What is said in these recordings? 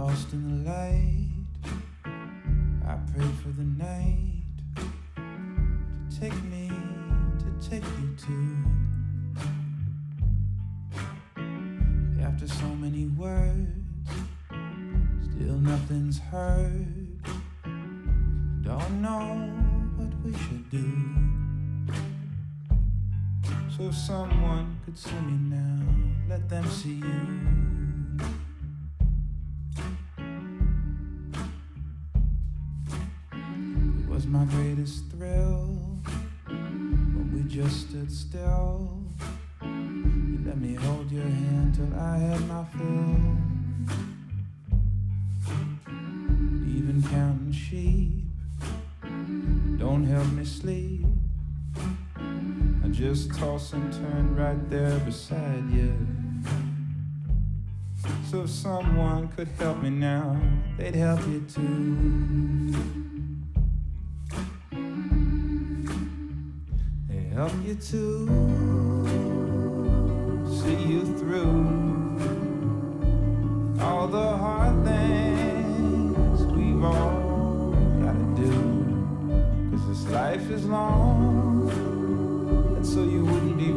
lost in the light. I pray for the night to take me, to take you to. After so many words, still nothing's heard. Don't know what we should do. So if someone could see me now, let them see you. It was my greatest thrill when we just stood still. You let me hold your hand till I had my fill. Even counting sheep don't help me sleep. I just toss and turn right there beside you. So if someone could help me now, they'd help you too. They help you too. See you through all the hard things we've all gotta do. 'Cause this life is long, and so you wouldn't be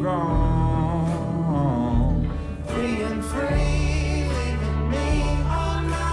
wrong. Being free, leaving me on my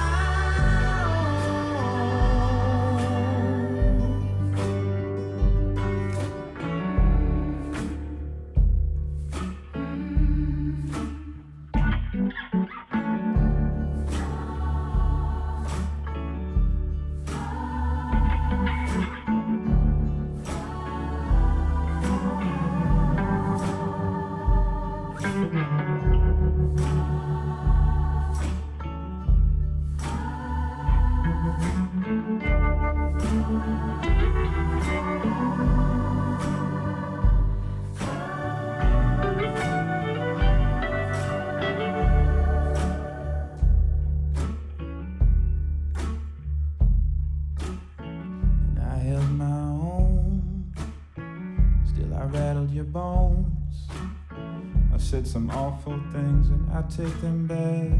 said some awful things and I take them back.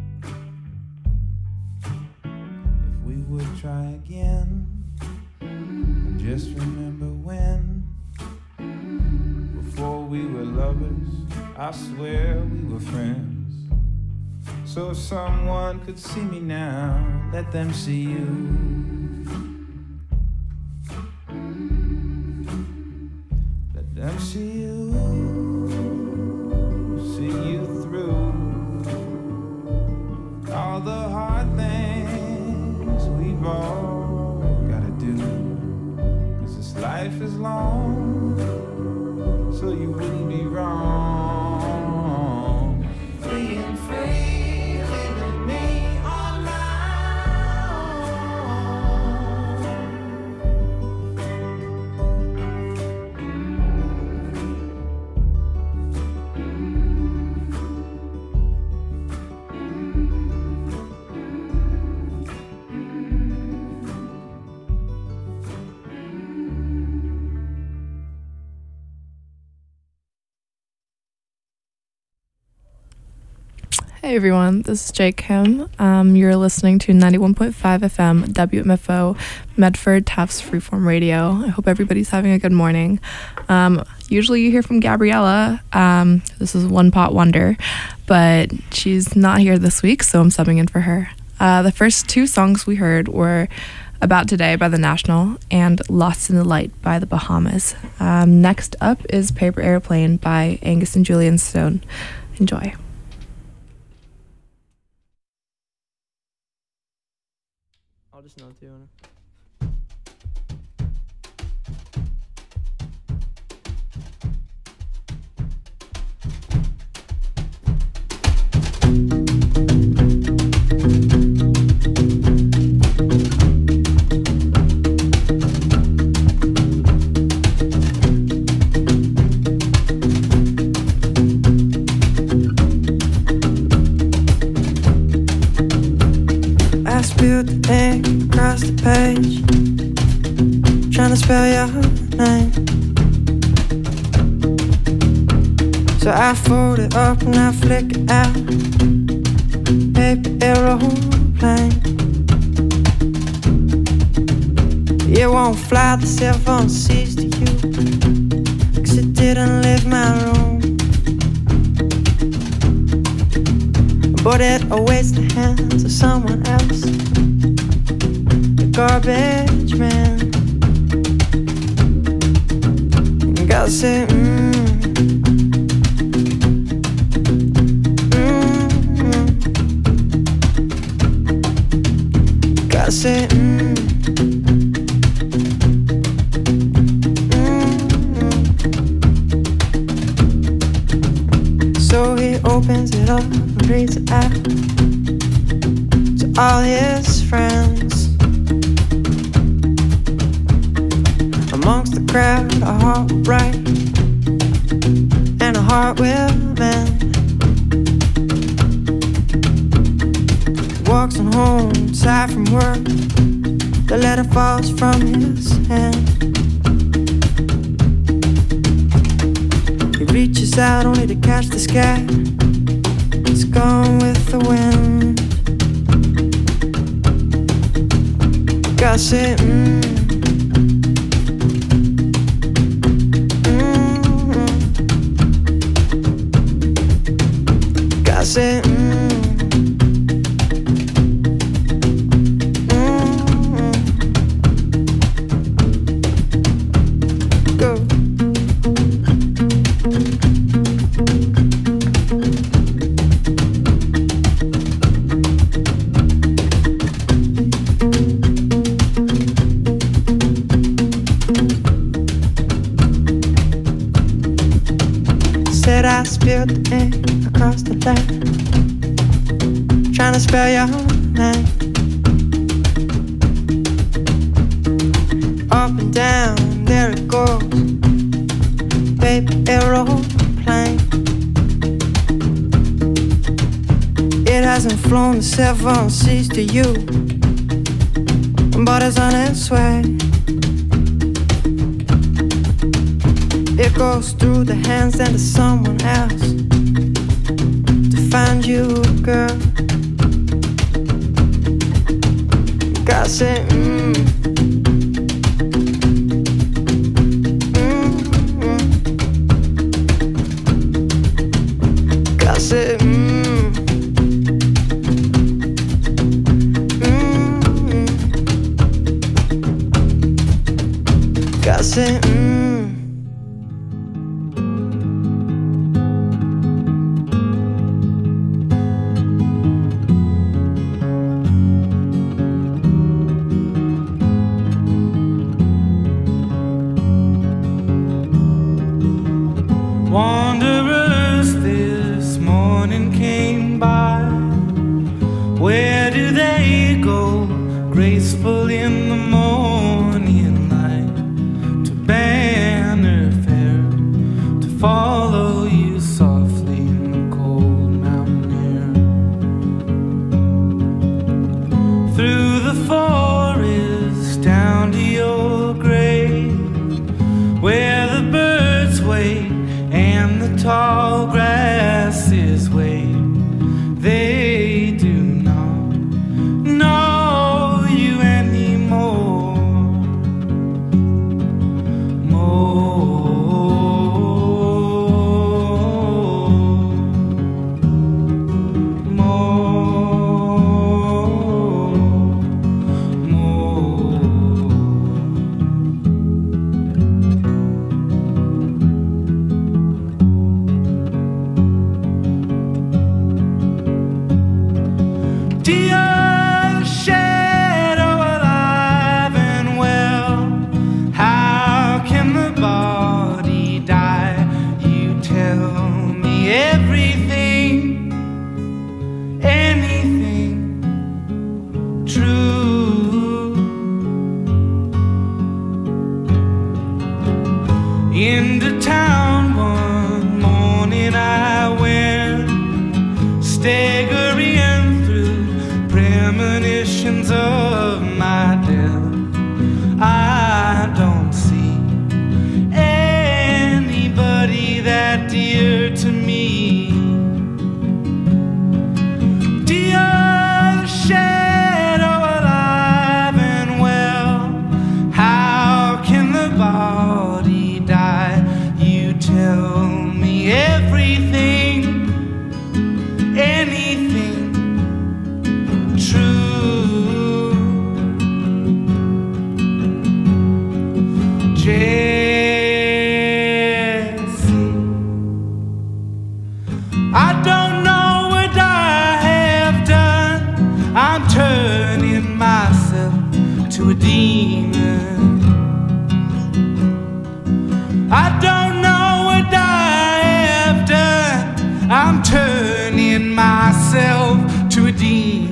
If we would try again, and just remember when, before we were lovers, I swear we were friends. So if someone could see me now, let them see you. Let them see you. All the hard things we've all gotta do. 'Cause this life is long, so you wouldn't be wrong. Being free, leaving me on my Hey everyone, this is Jake Kim. You're listening to 91.5 FM WMFO Medford Taft's Freeform Radio. I hope everybody's having a good morning. Usually you hear from Gabriella. This is One Pot Wonder, but she's not here this week, so I'm subbing in for her. The first two songs we heard were About Today by The National and Lost in the Light by The Bahamas. Next up is Paper Airplane by Angus and Julian Stone. Enjoy. I'll just note you on it. Across the page, trying to spell your name. So I fold it up and I flick it out. Paper aeroplane. plane. It won't fly the 7 seas to you, 'cause it didn't leave my room. But it awaits the hands of someone else, the garbage man. And God said, God said, So he opens it up and reads it out to all his friends. Amongst the crowd, a heart will break and a heart will mend. He walks on home, tired from work. The letter falls from his hand. He reaches out only to catch the sky. It's gone with the wind. God said, God said, go. Said I spilled the ink across the land, trying to spell your name. Up and down, there it goes, baby aeroplane. It hasn't flown the 7 seas to you, but it's on its way. It goes through the hands and to someone else to find you, girl. God said, God said, God said, Wanderers this morning came by. Where do they go? Graceful in the morning light, to bang to a demon. I don't know what I have done. I'm turning myself to a demon.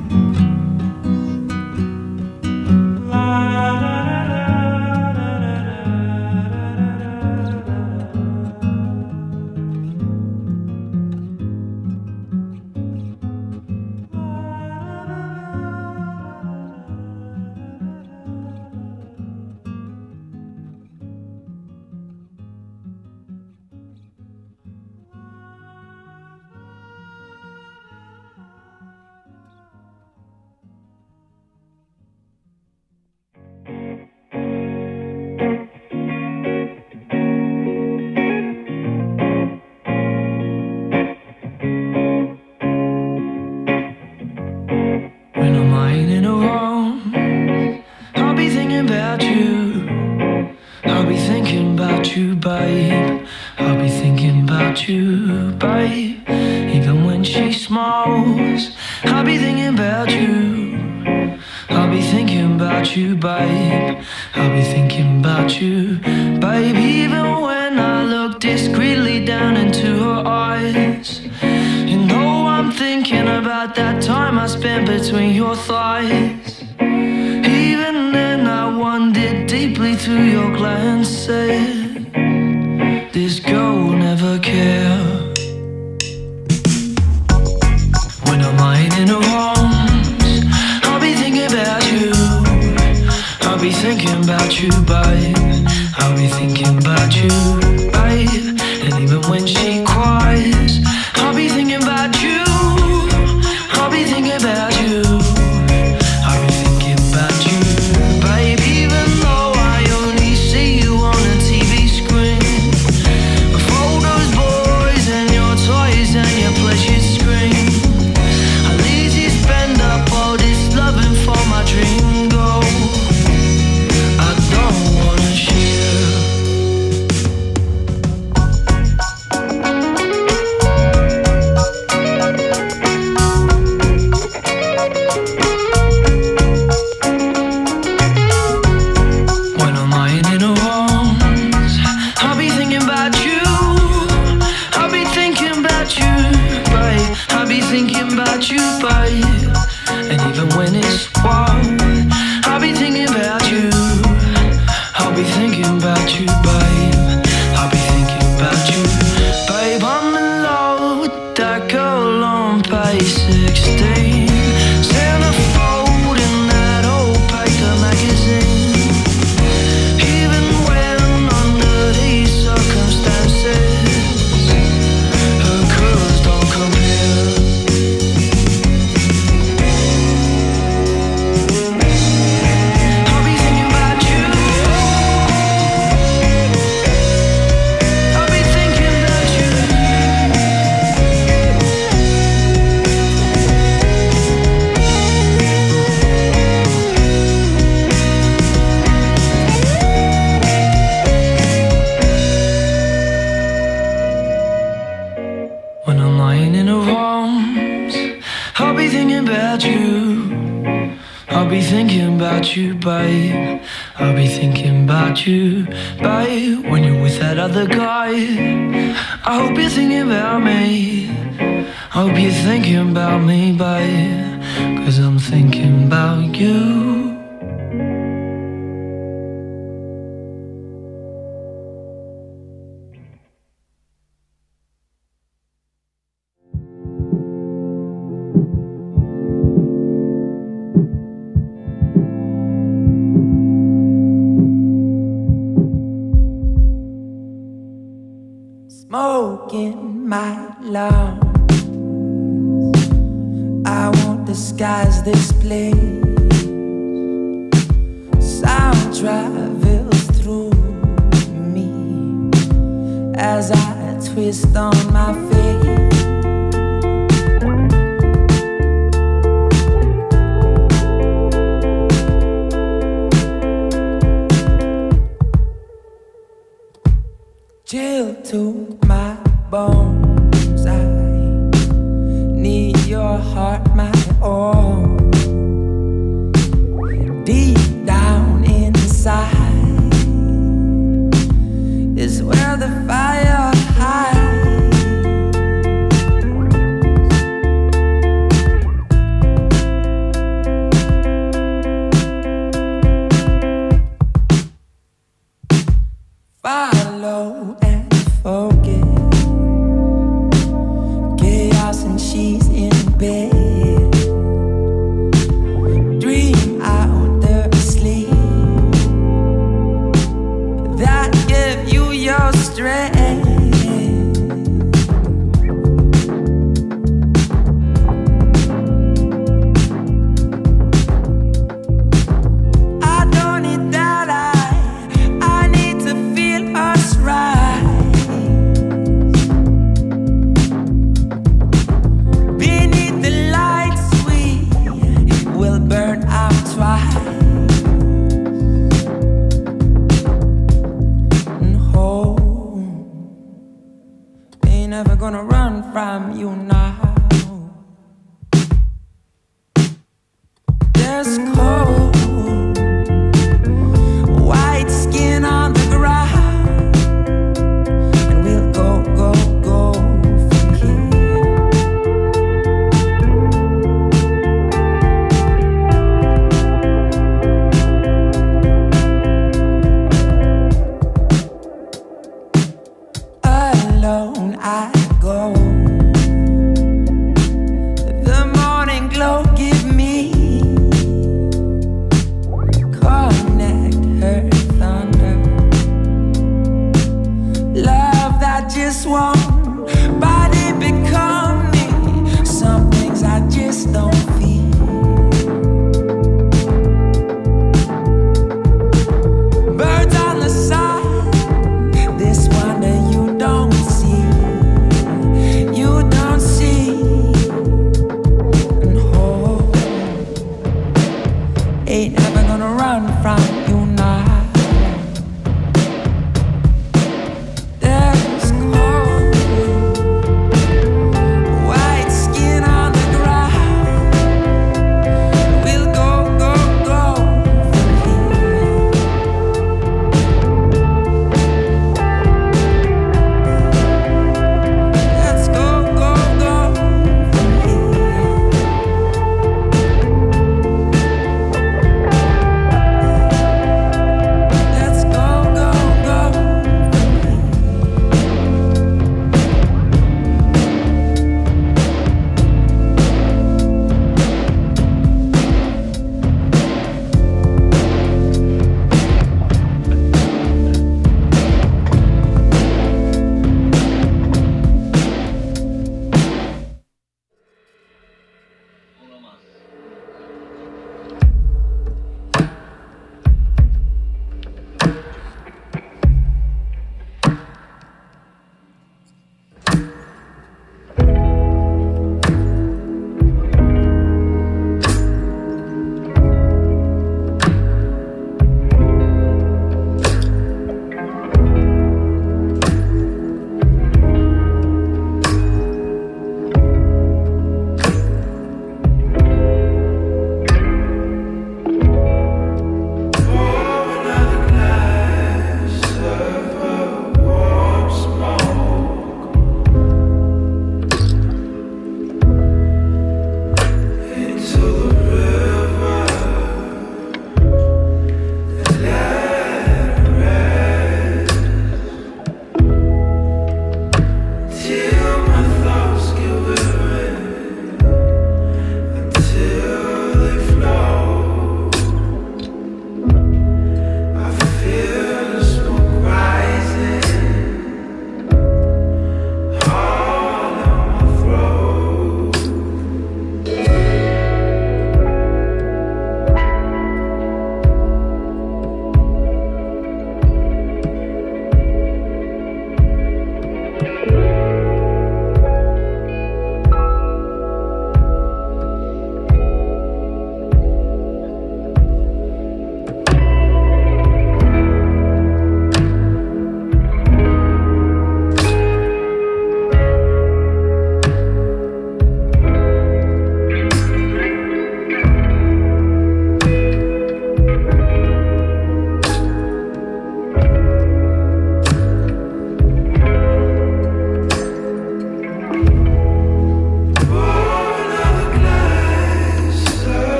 Smoking my lungs, I won't disguise this place. Sound travels through me as I twist on my face. Chill to my bones, I need your heart, my own. deep down inside is where the fire hides. Follow and forget chaos and she's in bed. Dream out the sleep that give you your strength. I don't need that, I need to feel us rise beneath the lights. We will burn out twice and home ain't never gonna run from you now. There's cold white skin on the ground, and we'll go from here. Alone I go, the morning glow give me connect her thunder, love that just won't body become me. Some things I just don't feel. Birds on the side, this wonder you don't see, you don't see. And hope ain't never gonna run from you now. There's cold white skin on the ground. We'll go from here. Let's go from here.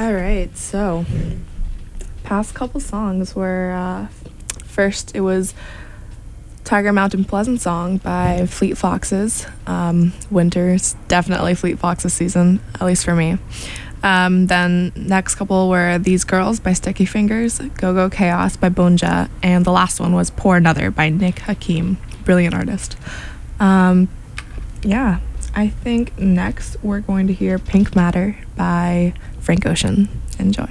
All right, so past couple songs were first it was Tiger Mountain Pleasant Song by Fleet Foxes. Winter's definitely Fleet Foxes season, at least for me. Then next couple were These Girls by Sticky Fingers, Go Go Chaos by Bone Jet, and the last one was Pour Another by Nick Hakim, brilliant artist. Yeah, I think next we're going to hear Pink Matter by Frank Ocean. Enjoy.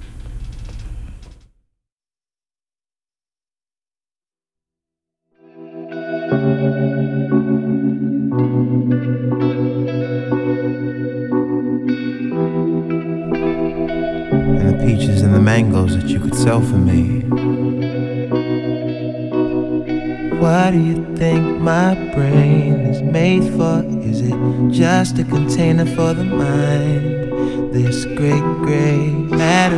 And the peaches and the mangoes that you could sell for me. What do you think my brain is made for? Is it just a container for the mind? This great gray matter.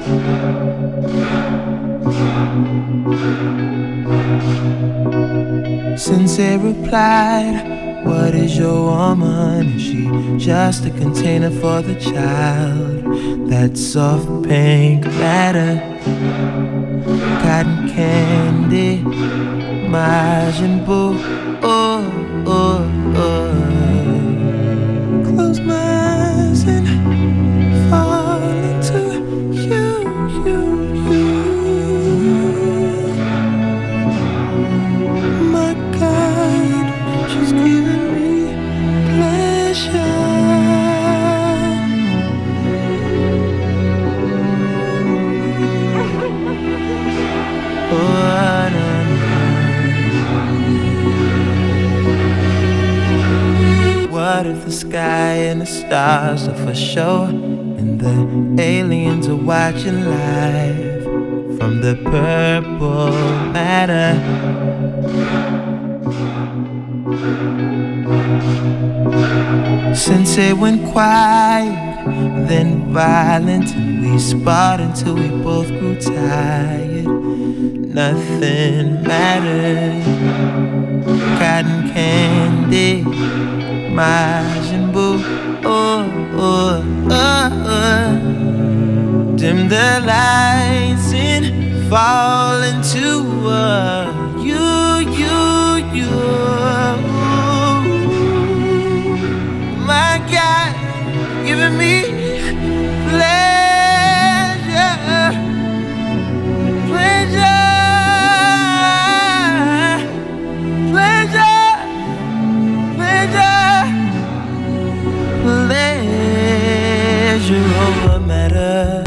Sensei replied, what is your woman? Is she just a container for the child? That soft pink matter, cotton candy, Majin Buu, oh, oh, oh. Close my eyes and fall into you. My God, she's giving me pleasure. What if the sky and the stars are for show, and the aliens are watching live from the purple matter? Sensei went quiet, then violent, and we sparred until we both grew tired. Nothing mattered. Cotton candy, Majin Buu, oh, oh, oh, oh. Dim the lights and fall into you. My God, giving me pleasure. Pleasure over matter.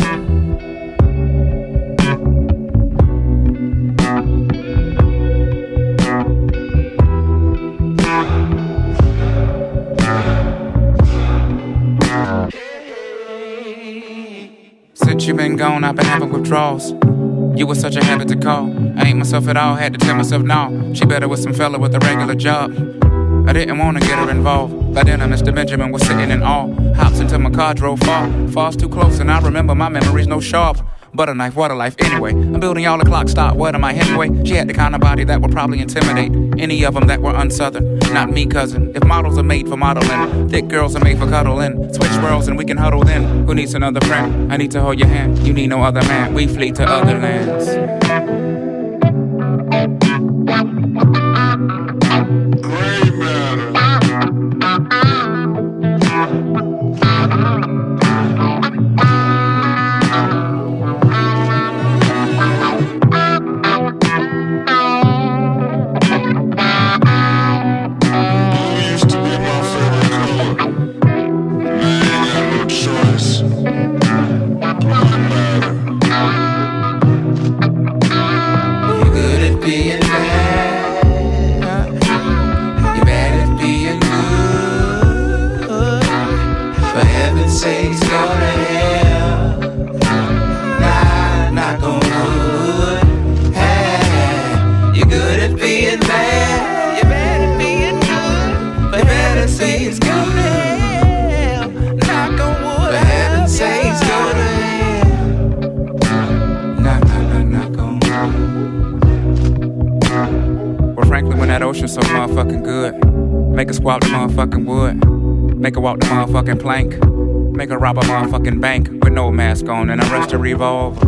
Since you been gone, I've been having withdrawals. You was such a habit to call. I ain't myself at all, had to tell myself no. She better with some fella with a regular job. I didn't want to get her involved. By then, Mr. Benjamin was sitting in awe. Hops into my car, drove far. Falls too close, and I remember my memories no sharp. Butter knife, water life, anyway. I'm building y'all a clock stop. What am I, Hemingway? She had the kind of body that would probably intimidate any of them that were unsouthern. Not me, cousin. If models are made for modeling, thick girls are made for cuddling. Switch worlds and we can huddle then. Who needs another friend? I need to hold your hand. You need no other man. We flee to other lands. So motherfucking good. Make her squat the motherfucking wood. Make her walk the motherfucking plank. Make her rob a motherfucking bank with no mask on and arrest a revolver.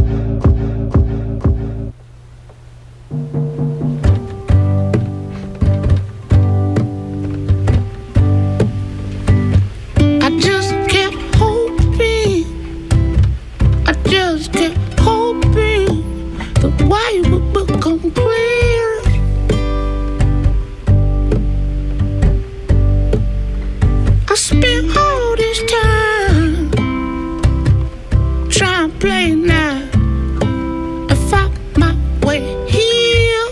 I just kept hoping, I just kept hoping the way would become clear. I spent all this time trying to play now and find my way here.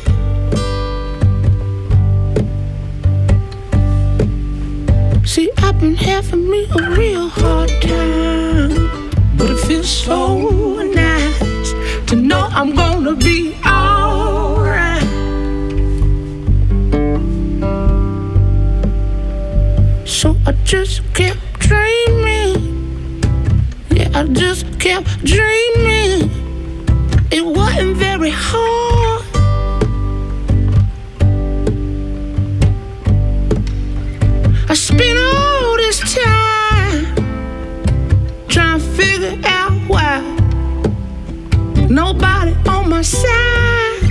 See, I've been having me a real hard time, but it feels so nice to know I'm gonna be alright. So I just kept dreaming, yeah, I just kept dreaming. It wasn't very hard. I spent all this time trying to figure out why nobody on my side.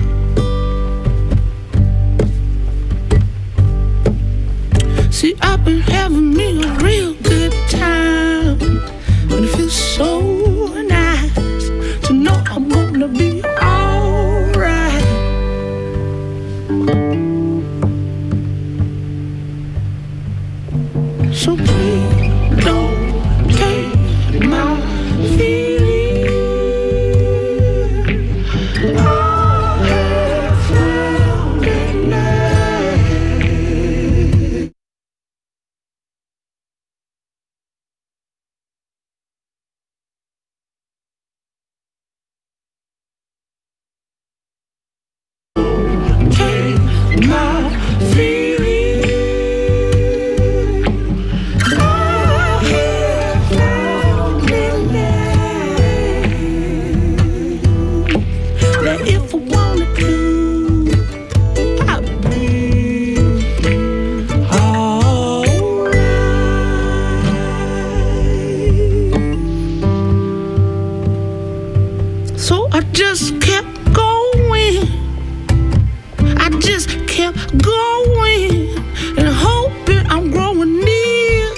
See, I've been having me a real good time, and it feels so nice to know I'm gonna be alright. So please don't take my feeling. I have found it now. Take my feeling. I have found it now. That if I wanted to, I'd be alright. So I just kept going. I just kept going and hoping I'm growing near.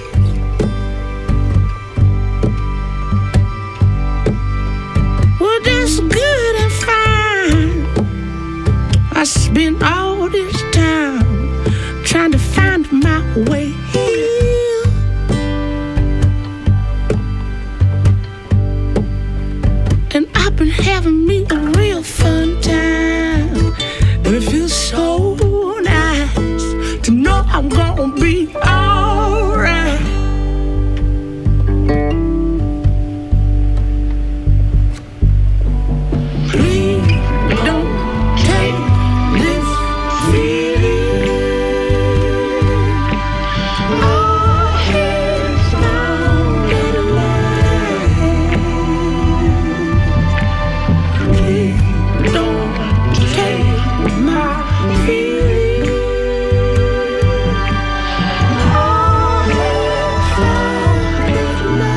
Well, that's good and fine. I spent all this time trying to find my way here. And I've been having me a real fun time. And it feels so nice to know I'm gonna be alright. Please don't take this feeling. I have found it now. Please don't take my feeling. I have found it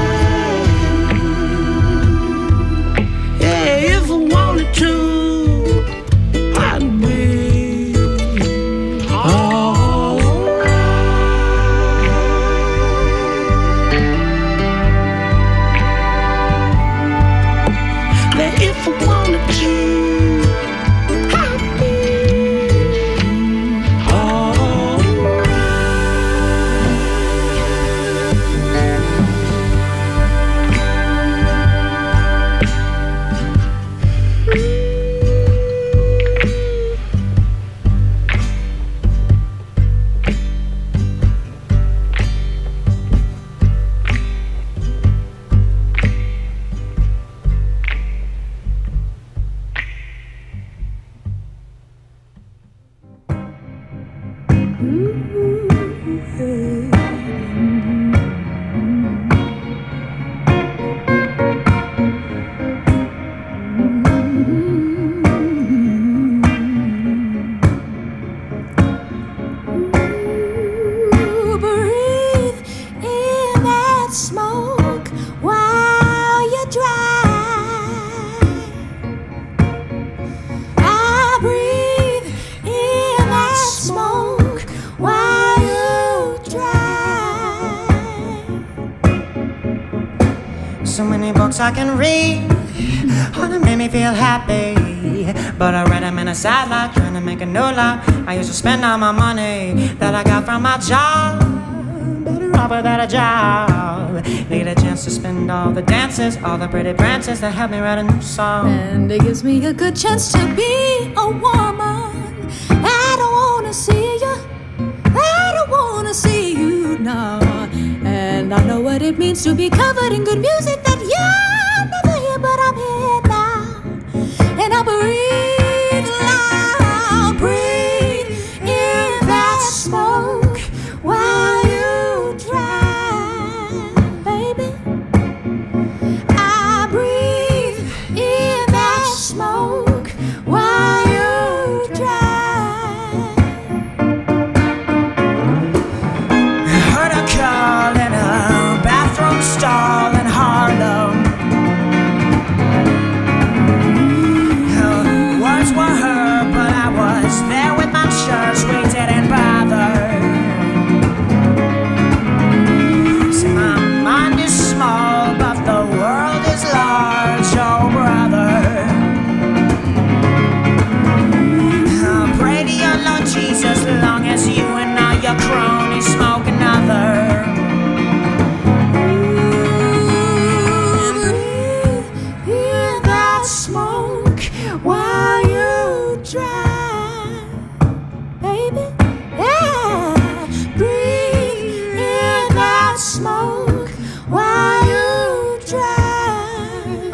now. Yeah, if I wanted to, I'd be alright. That if I wanted to, I'd be books I can read, oh, they made me feel happy. But I read them in a sad light, trying to make a new life. I used to spend all my money that I got from my job. Better off without a job. Need a chance to spend all the dances, all the pretty prances that help me write a new song. And it gives me a good chance to be a woman. I don't wanna see you, I don't wanna see you now. And I know what it means to be covered in good music that you're never here, but I'm here now. And I breathe loud, breathe in that smoke while you drive, baby. I breathe in that smoke while you drive. I heard a call in a bathroom stall in Harlem. Words were heard, but I was there with my church. We didn't bother. See, my mind is small, but the world is large, oh brother. I'll pray to your Lord Jesus, long as you and all your cronies smoke another. Hear that smoke while you drive, baby. Yeah, breathe in that smoke while you drive.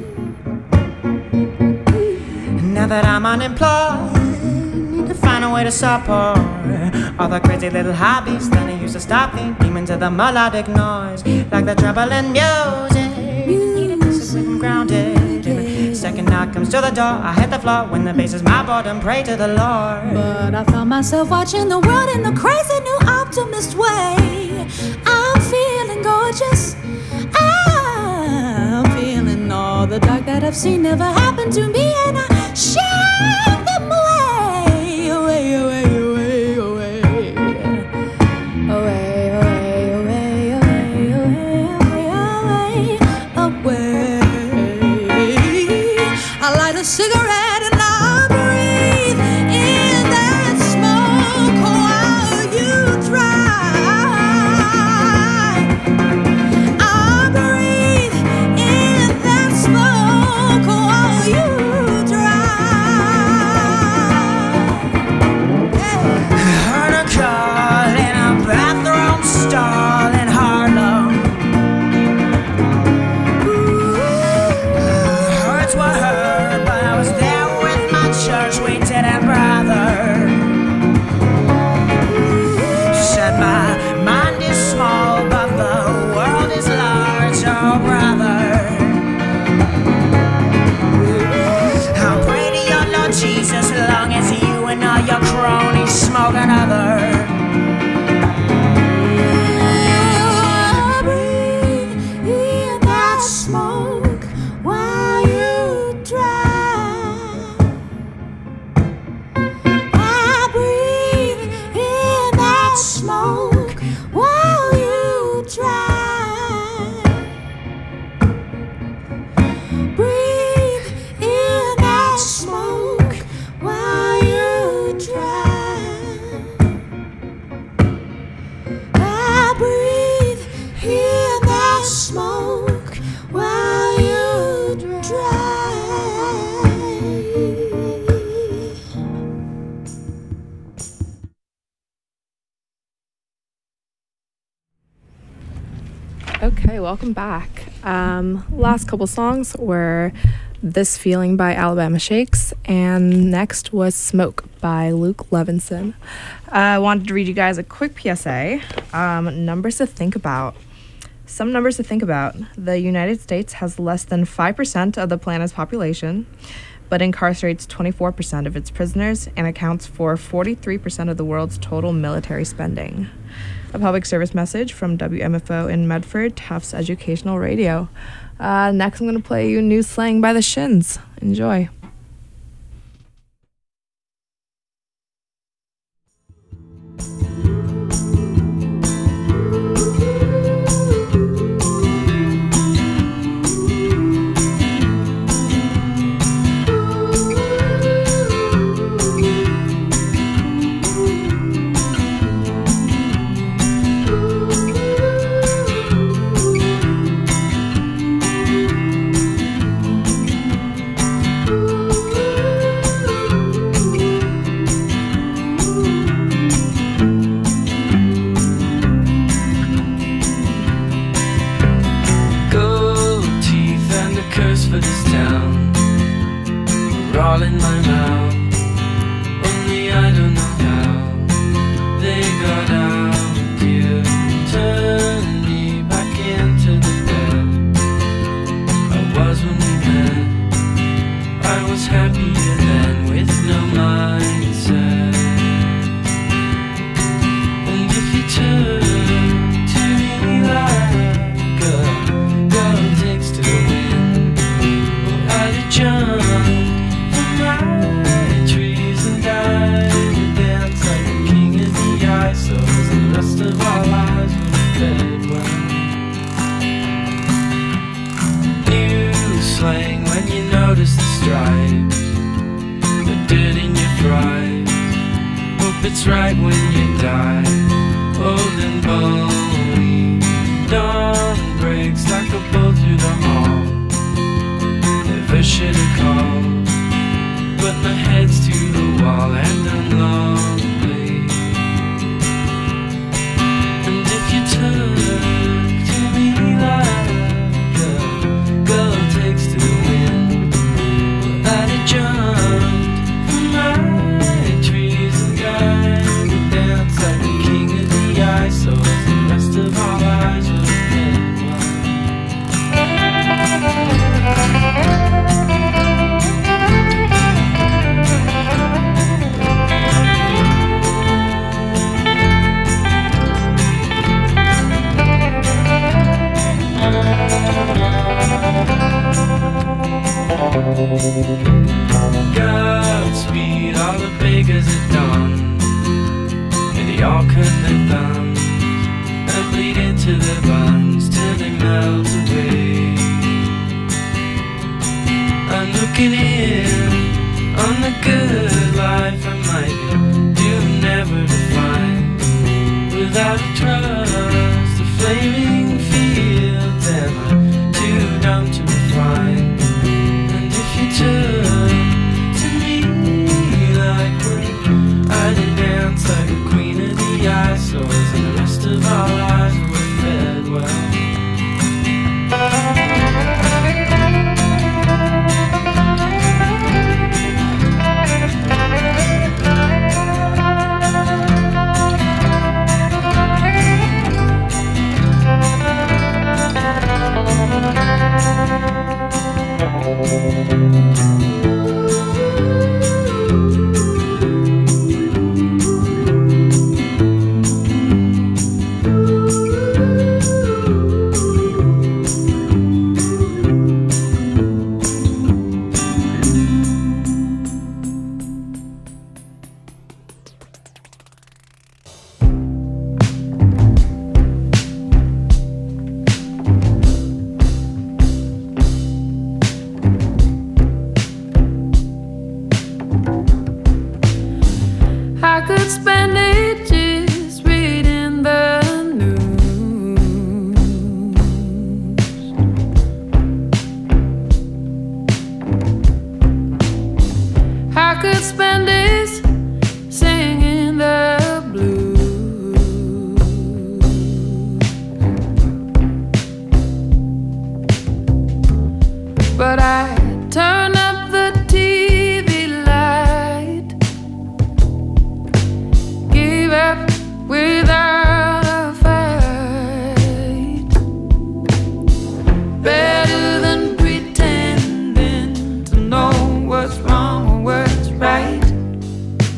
Now that I'm unemployed, need to find a way to support all the crazy little hobbies that I used to stop me. Demons of the melodic noise, like the trouble in music. Need a piece of rhythm grounded. Second knock comes to the door, I hit the floor. When the bass is my boredom, pray to the Lord. But I found myself watching the world in a crazy new optimist way. I'm feeling gorgeous, I'm feeling all the dark that I've seen never happened to me. And I shake them away, away, away, away, away. Away, away, away, away, away, away, away. I light a cigarette and I breathe in that smoke while you drive. I breathe in that smoke while you drive. I heard a call in a bathroom stall in Harlem. Words were heard, but I was there with my church. We didn't bother. She said my mind is small, but the world is large, oh brother. I'll pray to your Lord Jesus, long as you and all your cronies smoke another. Breathe in that smoke while you drive. I breathe in that smoke while you drive. Breathe in that smoke while you drive. I breathe in that smoke while you drive. Okay, welcome back. Last couple songs were This Feeling by Alabama Shakes, and next was Smoke by Luke Levinson. I wanted to read you guys a quick PSA. Numbers to think about. Some numbers to think about. The United States has less than 5% of the planet's population, but incarcerates 24% of its prisoners and accounts for 43% of the world's total military spending. A public service message from WMFO in Medford, Tufts Educational Radio. Next, I'm going to play you New Slang by the Shins. Enjoy. all in my mouth. Only I don't know how they got out. You turned me back into the bed I was when we met. I was happier then with no mindset. And if you turn to me like a girl takes to the wind, well, I'd have jumped from my trees and died to dance like a king of the ice. So the rest of our lives were fed well. New slang when you notice the stripes, the dirt in your fries. Hope it's right when you die, old and bony. Dawn breaks like a bolt through the hall. Never should have called, but my head's to the wall and I'm lonely. And if you turn to me like a girl takes to the wind, well, I'd have jumped from my trees and died to dance like the king of the ice. So as the rest of our lives were dead. Godspeed, all the beggars at dawn, and they all cut their thumbs and bleed into their buns till they melt away. I'm looking in on the good life I might do never to find without a trust, the flaming fields am I too dumb to refine. And if you turn to me like when I did dance like a queen of the ice, so as the rest of our lives were fed well. I could spend ages reading the news. I could spend days singing the blues. But I turn up the TV light, give up without a fight. Better than pretending to know what's wrong or what's right.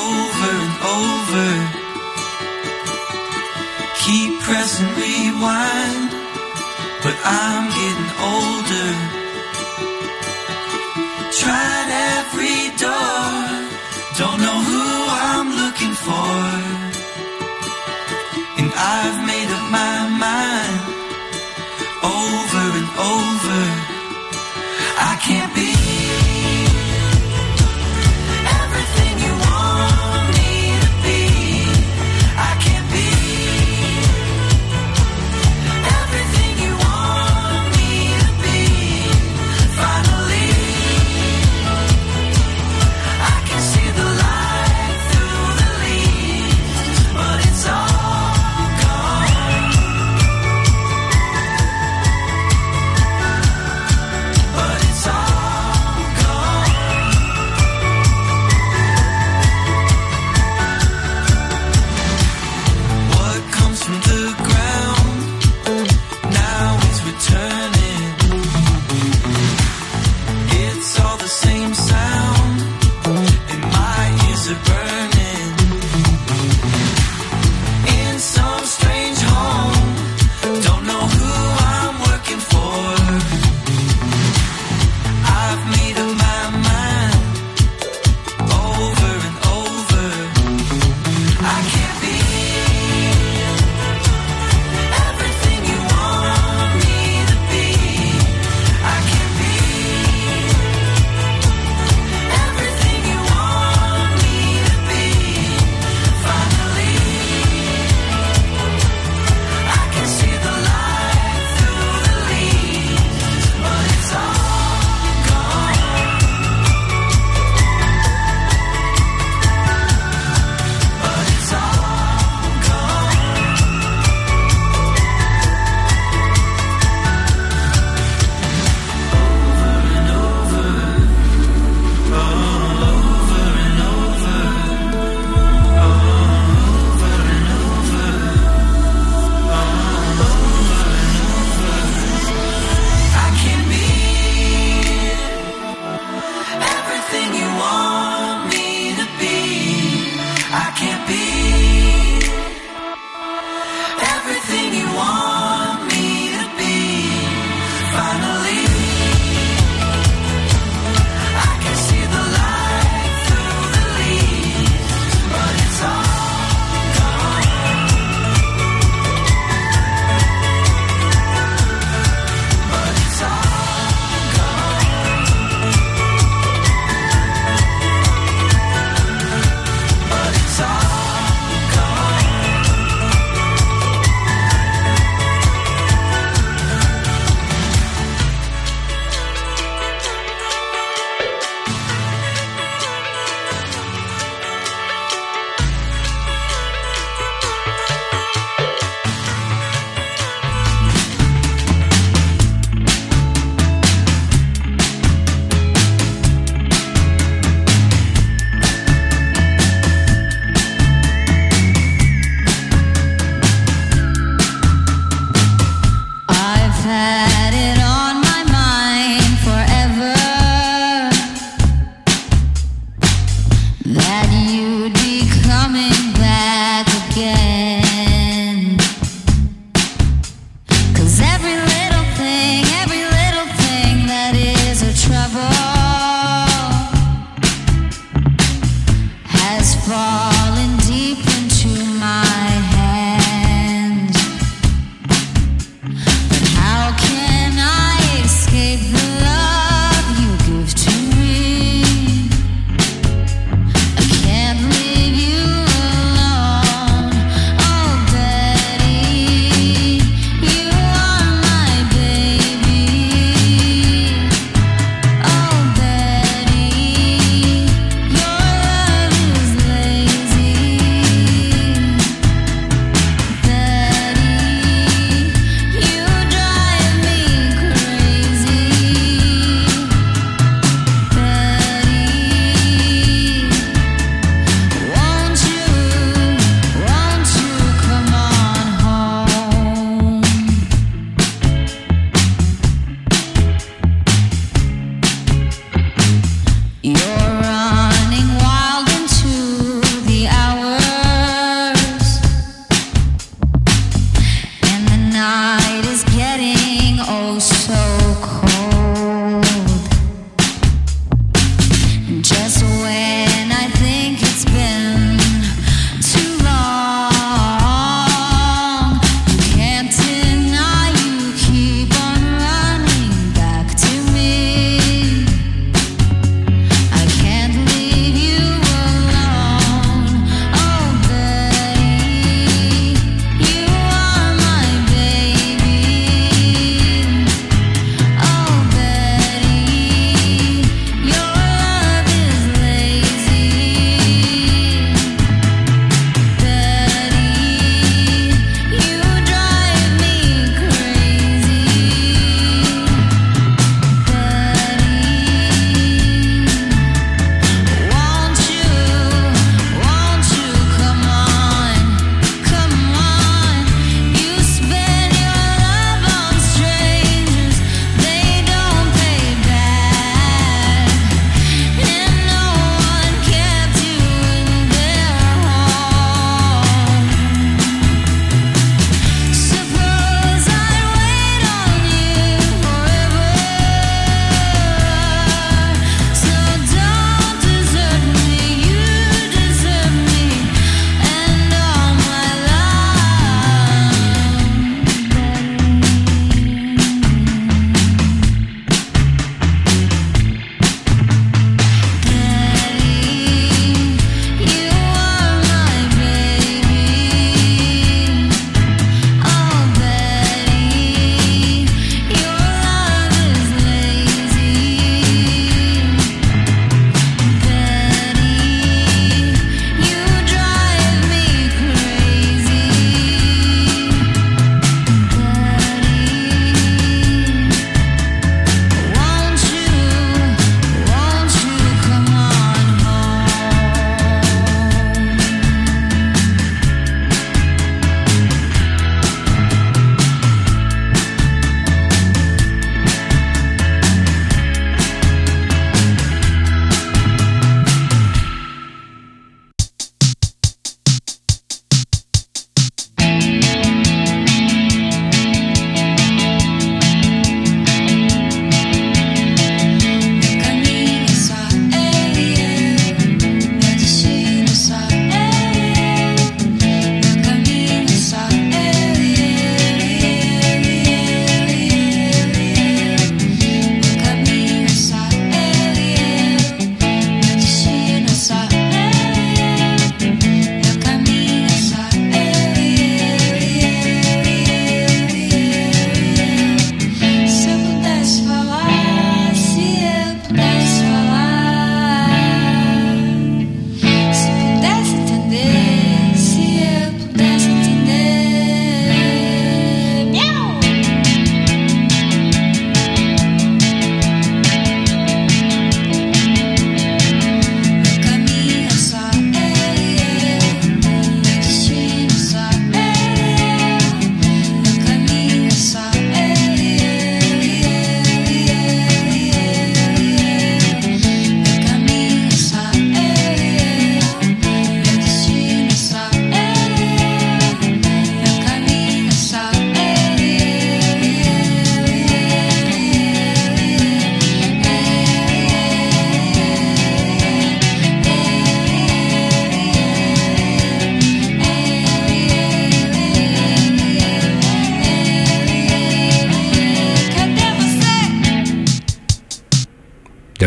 over and over. Keep pressing rewind, but I'm getting older. Tried every door, don't know who I'm looking for. And I've made up my mind over and over. I can't be everything you want me to be. I can't be everything you want me to be. Finally, I can see the light through the leaves, but it's all gone. But it's all gone. What comes from the ground now is returning. It's all the same sound, and my ears are burning. In some strange home, don't know who I'm working for. I've made up my mind over and over. I can't be everything you want me to be. I can't be everything you want me to be. Finally, I can see the light through the leaves, but it's all gone. But it's all gone. Over and over, over and over, over and over, I can't be everything you want me to be. I can't be everything you want me to be. Finally, I can see the light through the leaves, but it's all gone. But it's all gone. But it's all I've had it on my mind forever that you'd be coming back again. 'Cause every little thing that is a trouble has fallen deep into my hands. But how can I escape the love you give to me? I can't leave you alone. Oh, Betty, you are my baby. Oh, Betty, your love is lazy.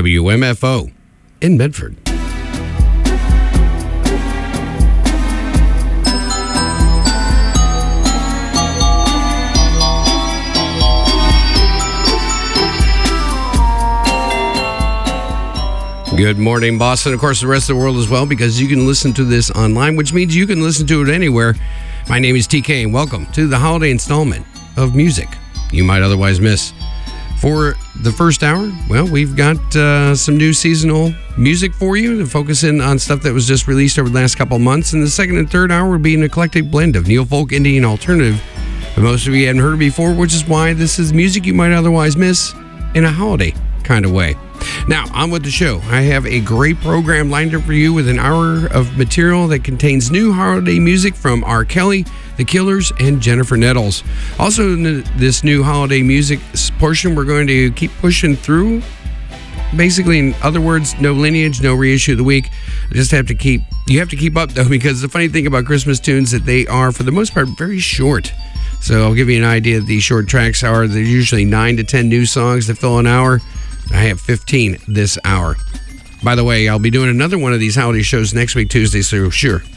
WMFO in Medford. Good morning, Boston. Of course, the rest of the world as well, because you can listen to this online, which means you can listen to it anywhere. My name is TK, and welcome to the holiday installment of music you might otherwise miss. For the first hour, well, we've got some new seasonal music for you to focus in on stuff that was just released over the last couple of months. And the second and third hour will be an eclectic blend of neo folk, indie, and alternative that most of you hadn't heard before, which is why this is music you might otherwise miss in a holiday kind of way. Now, on with the show. I have a great program lined up for you with an hour of material that contains new holiday music from R. Kelly, The Killers, and Jennifer Nettles. Also, in this new holiday music portion, we're going to keep pushing through. Basically, in other words, no lineage, no reissue of the week. You have to keep up, though, because the funny thing about Christmas tunes is that they are, for the most part, very short. So I'll give you an idea of these short tracks. There's usually 9 to 10 new songs that fill an hour. I have 15 this hour. By the way, I'll be doing another one of these holiday shows next week, Tuesday, so sure,